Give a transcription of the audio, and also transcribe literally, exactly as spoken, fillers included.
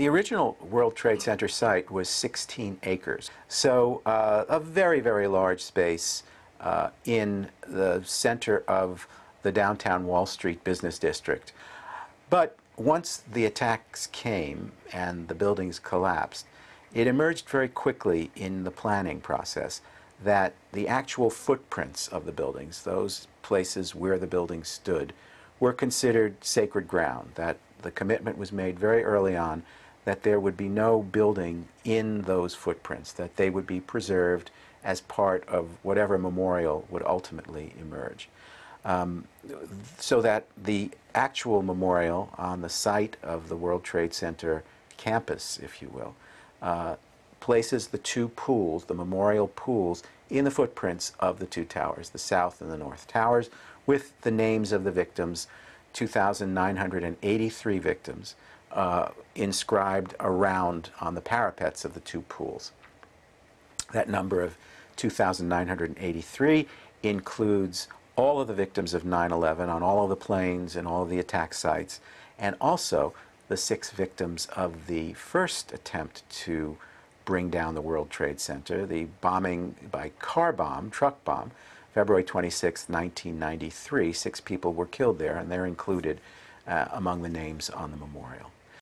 The original World Trade Center site was sixteen acres, so uh, a very, very large space uh, in the center of the downtown Wall Street business district. But once the attacks came and the buildings collapsed, it emerged very quickly in the planning process that the actual footprints of the buildings, those places where the buildings stood, were considered sacred ground, that the commitment was made very early on that there would be no building in those footprints, that they would be preserved as part of whatever memorial would ultimately emerge. Um, so that the actual memorial on the site of the World Trade Center campus, if you will, uh, places the two pools, the memorial pools, in the footprints of the two towers, the South and the North Towers, with the names of the victims, two thousand nine hundred eighty-three victims, uh, inscribed around on the parapets of the two pools. That number of two thousand nine hundred eighty-three includes all of the victims of nine eleven on all of the planes and all of the attack sites, and also the six victims of the first attempt to bring down the World Trade Center, the bombing by car bomb, truck bomb, February twenty-sixth, nineteen ninety-three. Six people were killed there, and they're included uh, among the names on the memorial.